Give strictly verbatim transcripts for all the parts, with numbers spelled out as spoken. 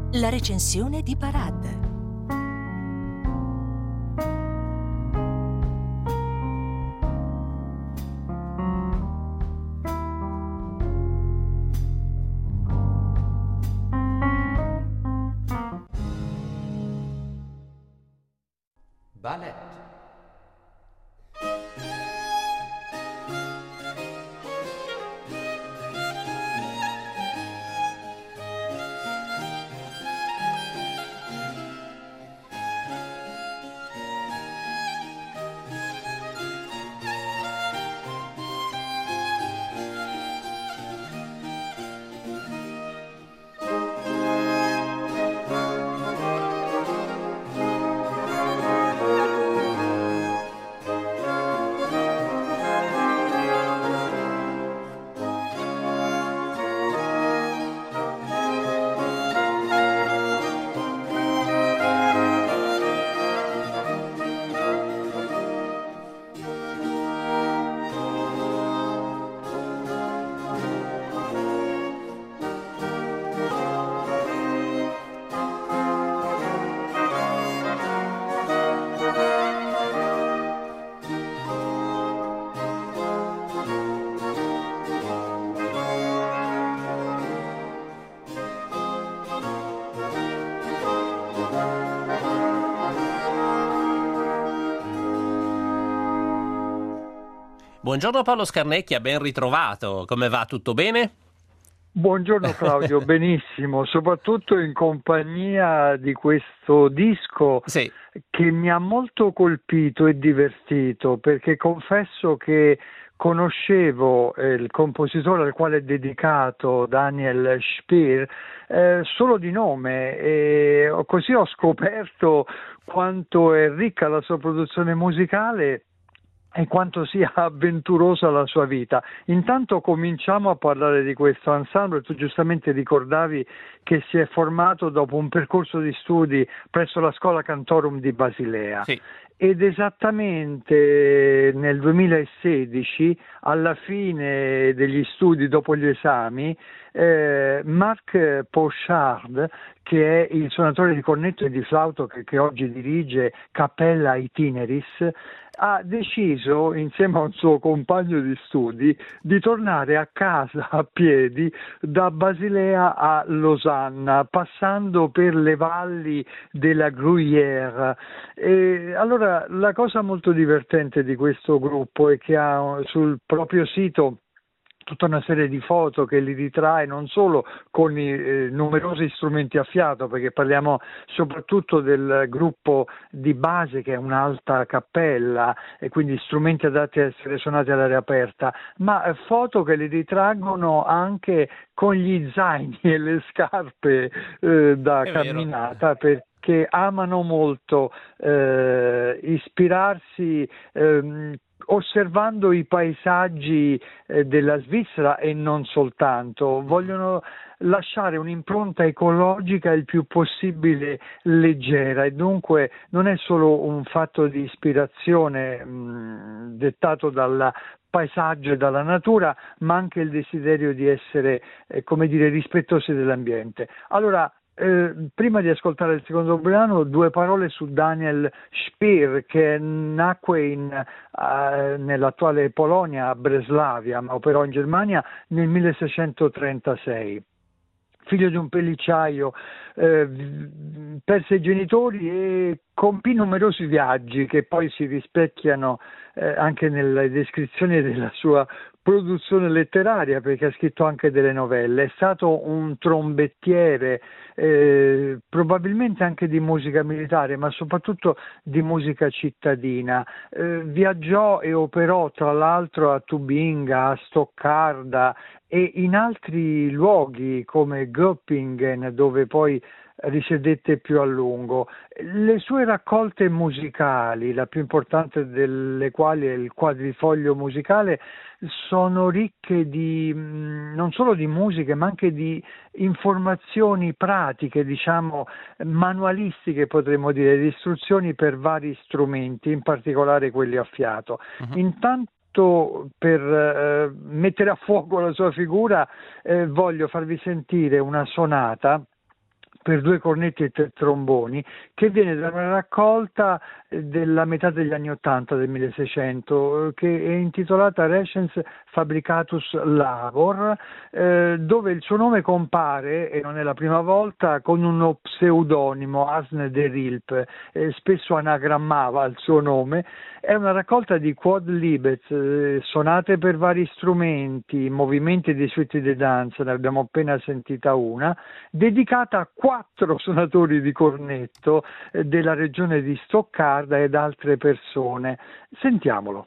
La recensione di Parad. Ballet. Buongiorno Paolo Scarnecchia, ben ritrovato. Come va? Tutto bene? Buongiorno Claudio, benissimo, soprattutto in compagnia di questo disco sì. che mi ha molto colpito e divertito, perché confesso che conoscevo eh, il compositore al quale è dedicato, Daniel Speer, eh, solo di nome, e così ho scoperto quanto è ricca la sua produzione musicale e quanto sia avventurosa la sua vita. Intanto cominciamo a parlare di questo ensemble. Tu giustamente ricordavi che si è formato dopo un percorso di studi presso la Schola Cantorum di Basilea. Sì. Ed esattamente nel duemilasedici, alla fine degli studi, dopo gli esami, eh, Marc Pochard, che è il suonatore di cornetto e di flauto che, che oggi dirige Cappella Itineris, ha deciso, insieme a un suo compagno di studi, di tornare a casa a piedi da Basilea a Losanna, passando per le valli della Gruyère. E allora la cosa molto divertente di questo gruppo è che ha sul proprio sito tutta una serie di foto che li ritrae non solo con i eh, numerosi strumenti a fiato, perché parliamo soprattutto del gruppo di base che è un'alta cappella e quindi strumenti adatti a essere suonati all'aria aperta, ma eh, foto che li ritraggono anche con gli zaini e le scarpe eh, da È camminata, per che amano molto eh, ispirarsi ehm, osservando i paesaggi eh, della Svizzera e non soltanto. Vogliono lasciare un'impronta ecologica il più possibile leggera e dunque non è solo un fatto di ispirazione mh, dettato dal paesaggio e dalla natura, ma anche il desiderio di essere, eh, come dire, rispettosi dell'ambiente. Allora, Eh, prima di ascoltare il secondo brano, due parole su Daniel Speer, che nacque in, uh, nell'attuale Polonia, a Breslavia, ma operò in Germania nel milleseicentotrentasei. Figlio di un pellicciaio, eh, perse i genitori e compì numerosi viaggi che poi si rispecchiano eh, anche nelle descrizioni della sua produzione letteraria, perché ha scritto anche delle novelle. È stato un trombettiere, eh, probabilmente anche di musica militare, ma soprattutto di musica cittadina. Eh, viaggiò e operò tra l'altro a Tubinga, a Stoccarda e in altri luoghi come Göppingen, dove poi risiedette più a lungo. Le sue raccolte musicali, la più importante delle quali è il quadrifoglio musicale, sono ricche di non solo di musiche ma anche di informazioni pratiche, diciamo manualistiche, potremmo dire, di istruzioni per vari strumenti, in particolare quelli a fiato. Uh-huh. Intanto, per eh, mettere a fuoco la sua figura, eh, voglio farvi sentire una sonata per due cornetti e tre tromboni, che viene da una raccolta della metà degli anni ottanta del milleseicento, che è intitolata Recens Fabricatus Labor, eh, dove il suo nome compare, e non è la prima volta, con uno pseudonimo, Asne de Rilp, eh, spesso anagrammava il suo nome. È una raccolta di Quodlibet, eh, sonate per vari strumenti, movimenti di suite de danza, ne abbiamo appena sentita una, dedicata a quattro suonatori di cornetto eh, della regione di Stoccarda ed altre persone. Sentiamolo.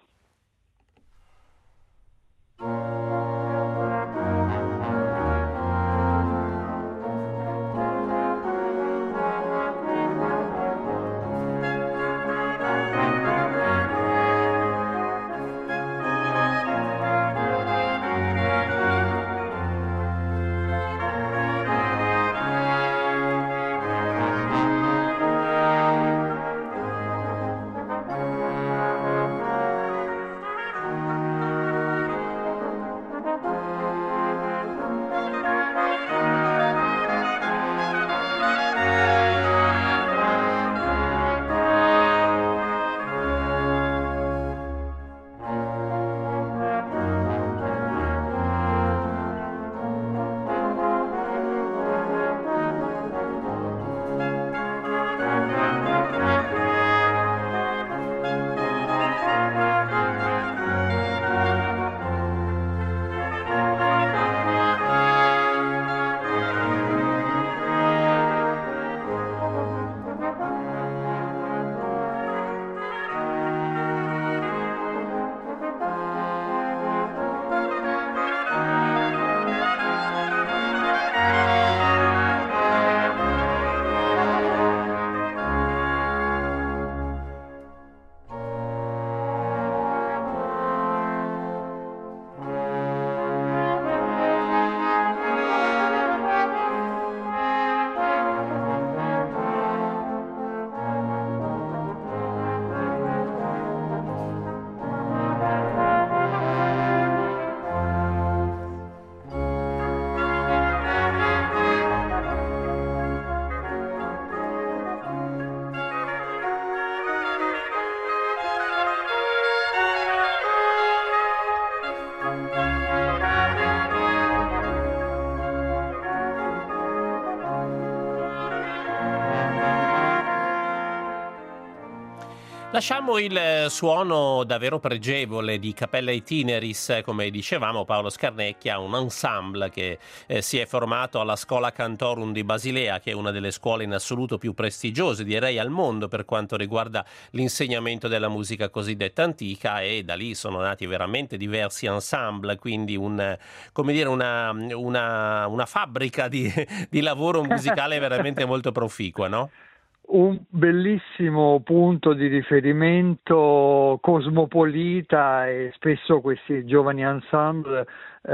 Lasciamo il suono davvero pregevole di Cappella Itineris, come dicevamo. Paolo Scarnecchia, un ensemble che eh, si è formato alla Schola Cantorum di Basilea, che è una delle scuole in assoluto più prestigiose, direi al mondo, per quanto riguarda l'insegnamento della musica cosiddetta antica, e da lì sono nati veramente diversi ensemble, quindi un, come dire, una, una, una fabbrica di, di lavoro musicale veramente molto proficua, no? Un bellissimo punto di riferimento cosmopolita, e spesso questi giovani ensemble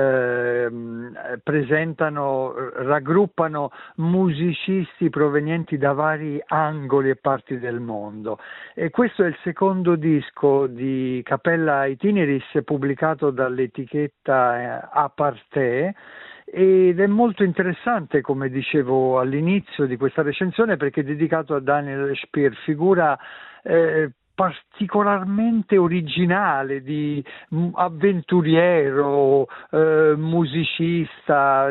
eh, presentano, raggruppano musicisti provenienti da vari angoli e parti del mondo. E questo è il secondo disco di Cappella Itineris, pubblicato dall'etichetta Aparté, ed è molto interessante, come dicevo all'inizio di questa recensione, perché è dedicato a Daniel Speer, figura eh, particolarmente originale, di avventuriero, eh, musicista,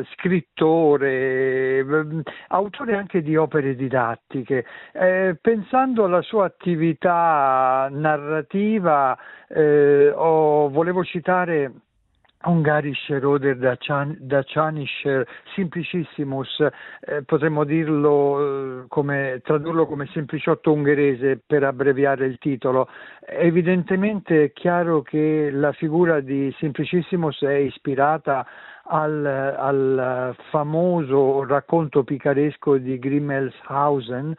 scrittore, eh, autore anche di opere didattiche. Eh, pensando alla sua attività narrativa, eh, ho, volevo citare Ungarische Roder Dacianischer Simplicissimus, eh, potremmo dirlo, eh, come, tradurlo come sempliciotto ungherese per abbreviare il titolo. Evidentemente è chiaro che la figura di Simplicissimus è ispirata al, al famoso racconto picaresco di Grimmelshausen,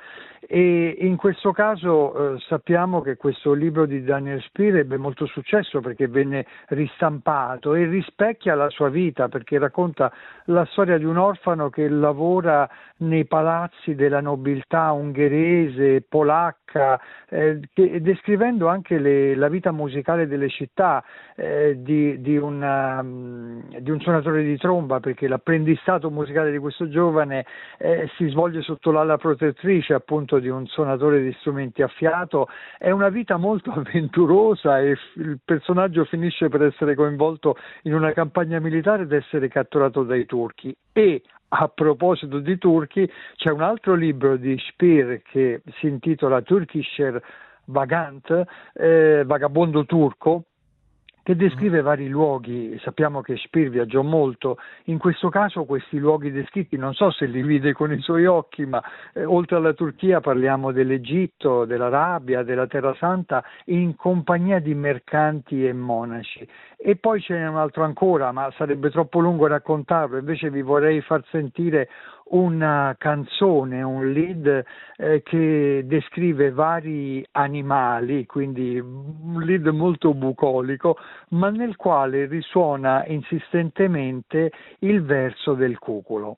E in questo caso eh, sappiamo che questo libro di Daniel Speer ebbe molto successo perché venne ristampato e rispecchia la sua vita, perché racconta la storia di un orfano che lavora nei palazzi della nobiltà ungherese, polacca, eh, che, descrivendo anche le, la vita musicale delle città, eh, di, di, una, di un suonatore di tromba, perché l'apprendistato musicale di questo giovane eh, si svolge sotto l'ala protettrice appunto di un suonatore di strumenti a fiato. È una vita molto avventurosa e f- il personaggio finisce per essere coinvolto in una campagna militare ed essere catturato dai turchi. E a proposito di turchi, c'è un altro libro di Speer che si intitola Türkischer Vagant, eh, Vagabondo turco, che descrive vari luoghi. Sappiamo che Speer viaggiò molto, in questo caso questi luoghi descritti non so se li vide con i suoi occhi, ma eh, oltre alla Turchia parliamo dell'Egitto, dell'Arabia, della Terra Santa, in compagnia di mercanti e monaci. E poi ce n'è un altro ancora, ma sarebbe troppo lungo raccontarlo, invece vi vorrei far sentire una canzone, un lead eh, che descrive vari animali, quindi un lead molto bucolico, ma nel quale risuona insistentemente il verso del cuculo.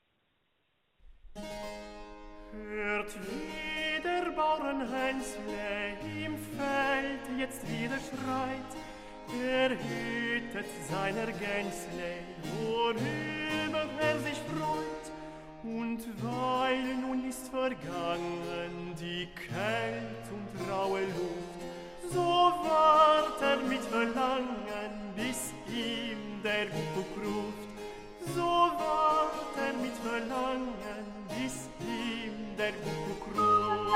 Hört wie der Bauernhänsle im Feld jetzt wieder schreit, er hütet seiner Gänsle, worüber er sich freut. Und weil nun ist vergangen die Kält und raue Luft, so wart er mit Verlangen, bis ihm der Kuckuck ruft. So wart er mit Verlangen, bis ihm der Kuckuck ruft.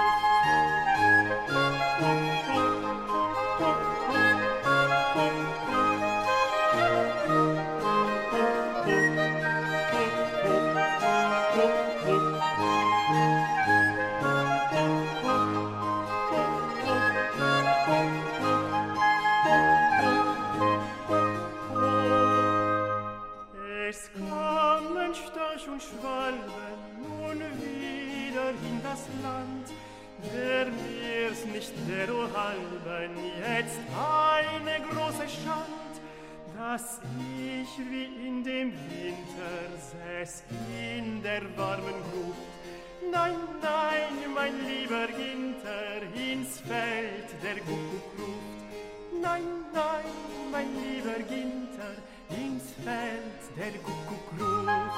Es kamen Storch und Schwalben nun wieder in das Land, der mir's nicht der o halben, jetzt eine große Schand, dass ich wie in dem Winter säß in der warmen Gruft. Nein, nein, mein lieber Ginter, ins Feld der Kuckuck ruft. Nein, nein, mein lieber Ginter, ins Feld der Kuckuck ruft.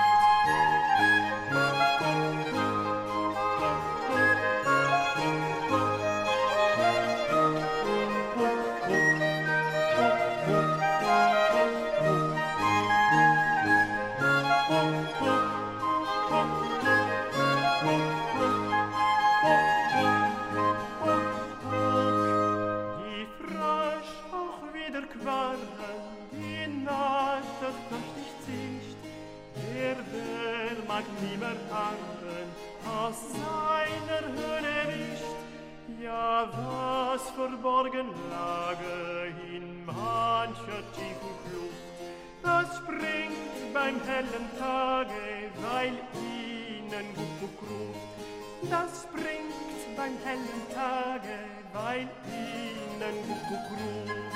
Die Frosch auch wieder quallen, die Nacht das noch nicht zischt, der Bär mag nimmer harren, aus seiner Höhle wischt. Ja, was verborgen lage in mancher tiefen Kluft, das springt beim hellen Tage, weil ihnen Kuckuck ruft. Das springt beim hellen Tage, weil ihnen Kuckuck ruft.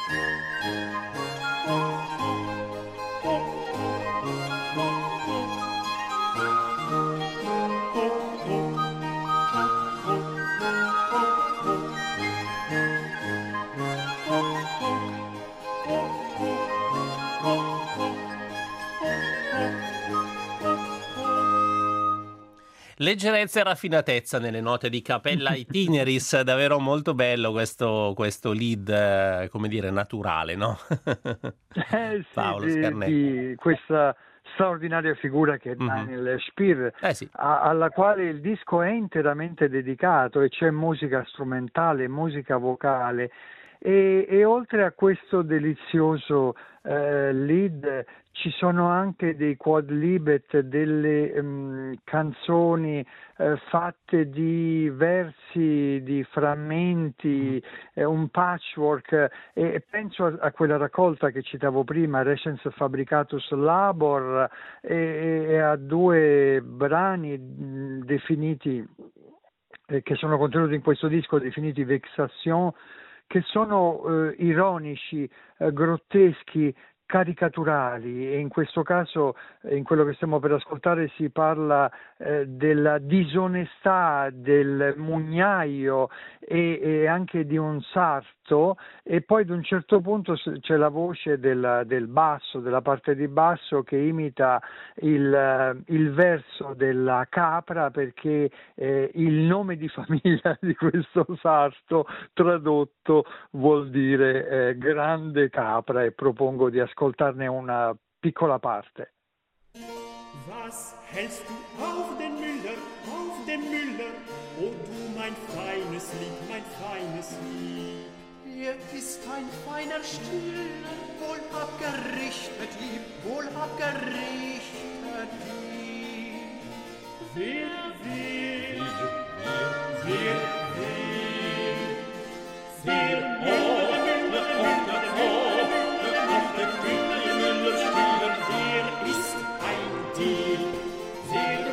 Leggerezza e raffinatezza nelle note di Capella Itineris, davvero molto bello questo, questo lead, eh, come dire, naturale, no? Eh sì, Paolo di, Scarnecchia. di questa straordinaria figura che è Mhm. Daniel Speer, Eh sì. a- alla quale il disco è interamente dedicato, e c'è musica strumentale, musica vocale, e, e oltre a questo delizioso eh, lead ci sono anche dei quadlibet, delle ehm, canzoni eh, fatte di versi, di frammenti, eh, un patchwork, eh, e penso a, a quella raccolta che citavo prima, Recens Fabricatus Labor, e, e a due brani mh, definiti eh, che sono contenuti in questo disco, definiti vexation, che sono eh, ironici, eh, grotteschi, caricaturali, e in questo caso, eh, in quello che stiamo per ascoltare, si parla eh, della disonestà del mugnaio e, e anche di un sarto, e poi ad un certo punto c'è la voce del, del basso, della parte di basso, che imita il, il verso della capra, perché eh, il nome di famiglia di questo sarto tradotto vuol dire eh, grande capra, e propongo di ascoltarne una piccola parte. Was hältst du auf den Müller, auf den Müller, o du mein feines Lied, mein feines Lied? Er ist ein feiner Stiller, wohl abgerichtet lieb, wohl abgerichtet lieb. Wer will, wer will, wer will, der ist ein Dieb. Der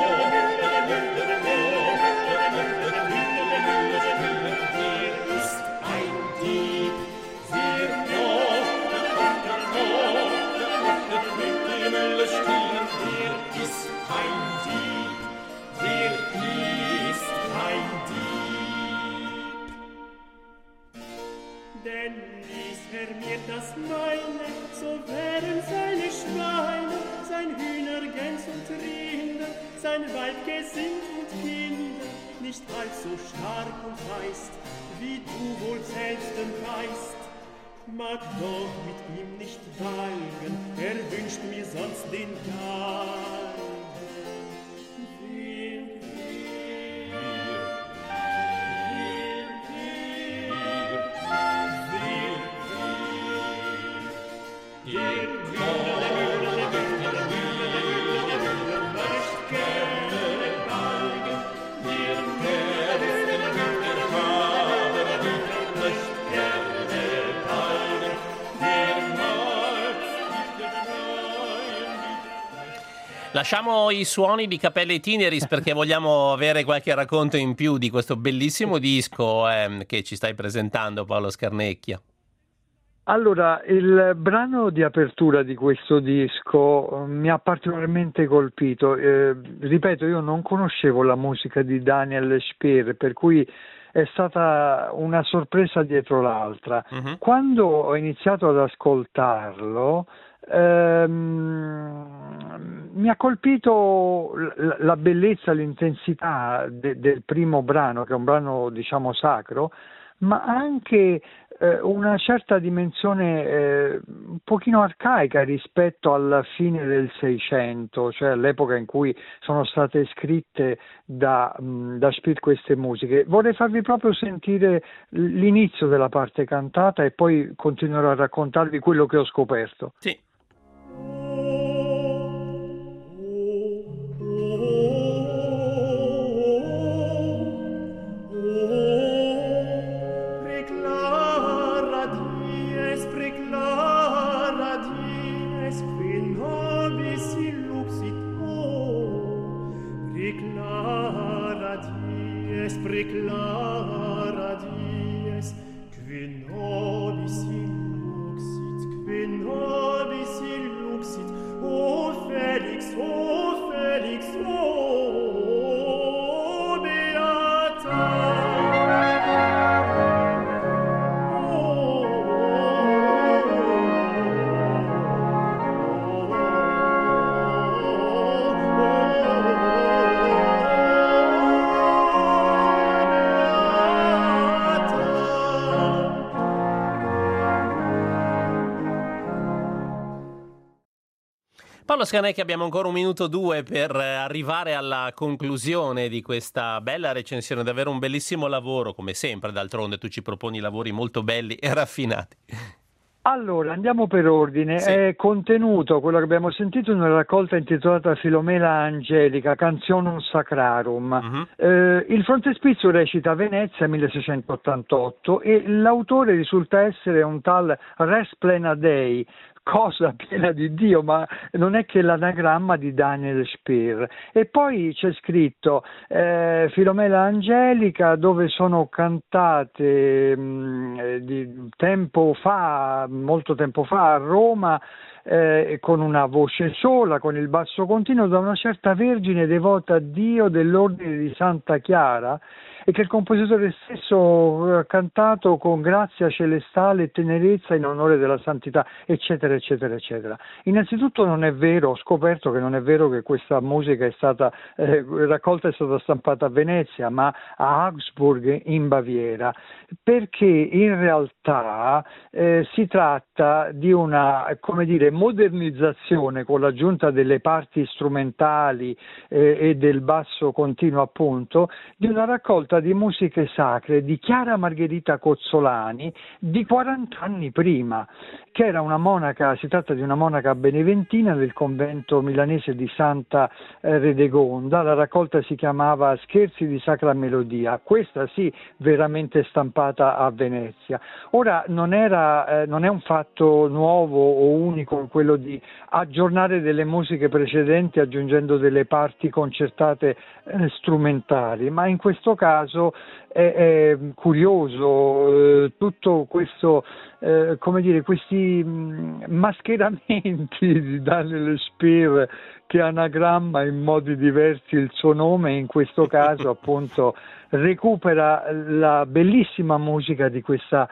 ist ein Dieb. Der ist ein Dieb. Der ist ein Dieb. Denn ließ er mir das meine, so wären seine Schweine, sein Hühner, Gäns und Rinder, sein Weib, Gesind und Kinder, nicht halb so stark und heißt, wie du wohl selbst weißt. Mag doch mit ihm nicht walgen, er wünscht mir sonst den Galgen. Wir, wir, wir, wir, wir, wir, Lasciamo i suoni di Cappella Itineris perché vogliamo avere qualche racconto in più di questo bellissimo disco eh, che ci stai presentando, Paolo Scarnecchia. Allora, il brano di apertura di questo disco mi ha particolarmente colpito. Eh, ripeto, io non conoscevo la musica di Daniel Speer, per cui è stata una sorpresa dietro l'altra. Uh-huh. Quando ho iniziato ad ascoltarlo, ehm, mi ha colpito la, la bellezza, l'intensità de, del primo brano, che è un brano, diciamo, sacro, ma anche eh, una certa dimensione eh, un pochino arcaica rispetto alla fine del Seicento, cioè all'epoca in cui sono state scritte da, mh, da Speer queste musiche. Vorrei farvi proprio sentire l'inizio della parte cantata e poi continuerò a raccontarvi quello che ho scoperto. Sì. Preclara dies, qui nobis illuxit, qui nobis illuxit, o Felix, o Felix, o beata. Paolo Scarnecchia, abbiamo ancora un minuto o due per arrivare alla conclusione di questa bella recensione, davvero un bellissimo lavoro, come sempre, d'altronde tu ci proponi lavori molto belli e raffinati. Allora, andiamo per ordine. Sì. È contenuto, quello che abbiamo sentito, in una raccolta intitolata Filomela Angelica, Cantionum Sacrarum. Uh-huh. Eh, il frontespizio recita Venezia milleseicentottantotto e l'autore risulta essere un tal Res Plena Dei, cosa piena di Dio, ma non è che l'anagramma di Daniel Speer. E poi c'è scritto eh, Filomela Angelica, dove sono cantate mh, di tempo fa, molto tempo fa a Roma, Eh, con una voce sola, con il basso continuo, da una certa vergine devota a Dio dell'ordine di Santa Chiara, e che il compositore stesso ha cantato con grazia celestale e tenerezza in onore della santità, eccetera, eccetera, eccetera. Innanzitutto non è vero, ho scoperto che non è vero che questa musica è stata eh, raccolta, è stata stampata a Venezia, ma a Augsburg in Baviera, perché in realtà eh, si tratta di una, come dire, modernizzazione con l'aggiunta delle parti strumentali eh, e del basso continuo, appunto, di una raccolta di musiche sacre di Chiara Margherita Cozzolani di quaranta anni prima, che era una monaca, si tratta di una monaca beneventina del convento milanese di Santa Redegonda. La raccolta si chiamava Scherzi di Sacra Melodia, questa sì veramente stampata a Venezia. Ora non era, eh, non è un fatto nuovo o unico quello di aggiornare delle musiche precedenti aggiungendo delle parti concertate eh, strumentali, ma in questo caso è, è curioso eh, tutto questo, eh, come dire, questi mh, mascheramenti di Daniel Speer, che anagramma in modi diversi il suo nome, in questo caso appunto recupera la bellissima musica di questa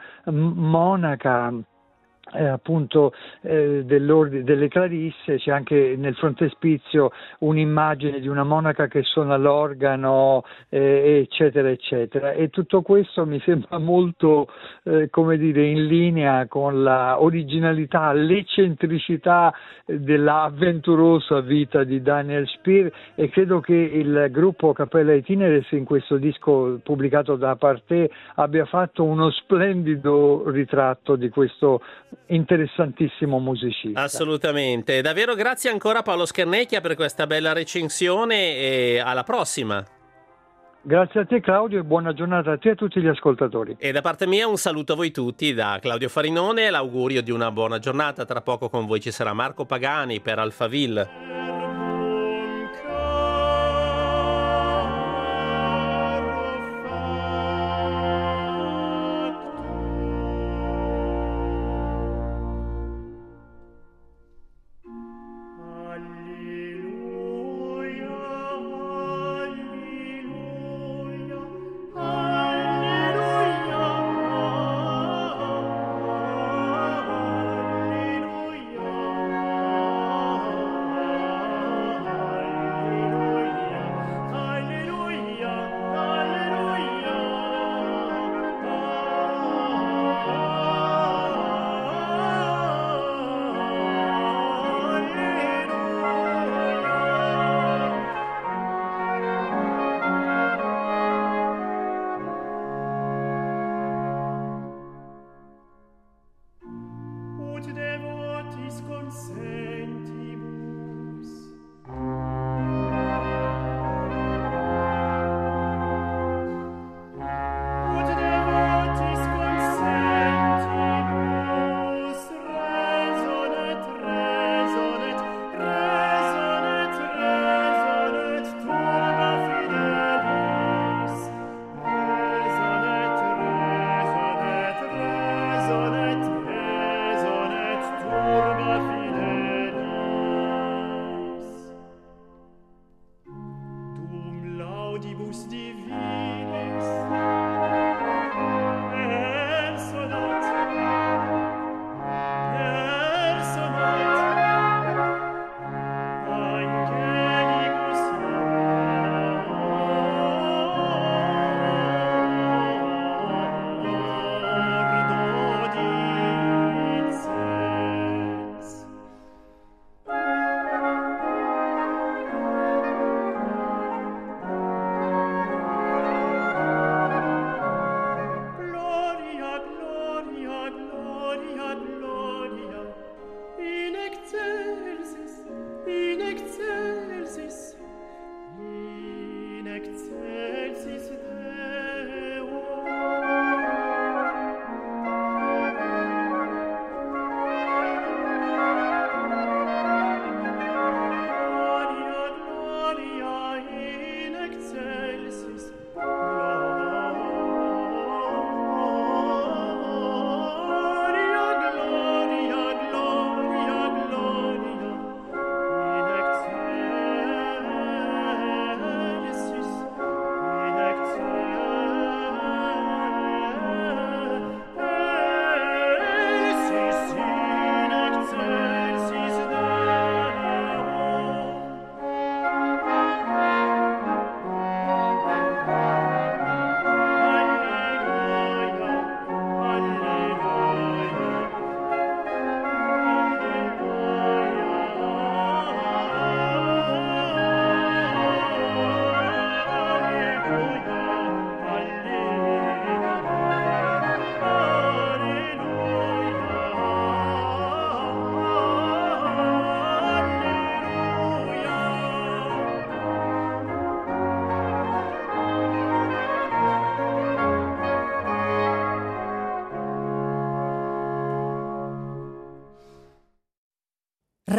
monaca Eh, appunto eh, delle Clarisse. C'è anche nel frontespizio un'immagine di una monaca che suona l'organo, eh, eccetera eccetera, e tutto questo mi sembra molto eh, come dire in linea con la originalità, l'eccentricità della avventurosa vita di Daniel Speer, e credo che il gruppo Cappella Itineris in questo disco pubblicato da Partè abbia fatto uno splendido ritratto di questo interessantissimo musicista. Assolutamente, davvero grazie ancora Paolo Schernecchia per questa bella recensione, e alla prossima. Grazie a te Claudio e buona giornata a te e a tutti gli ascoltatori. E da parte mia un saluto a voi tutti da Claudio Farinone e l'augurio di una buona giornata. Tra poco con voi ci sarà Marco Pagani per Alphaville.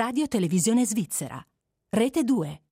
Radio Televisione Svizzera. Rete due.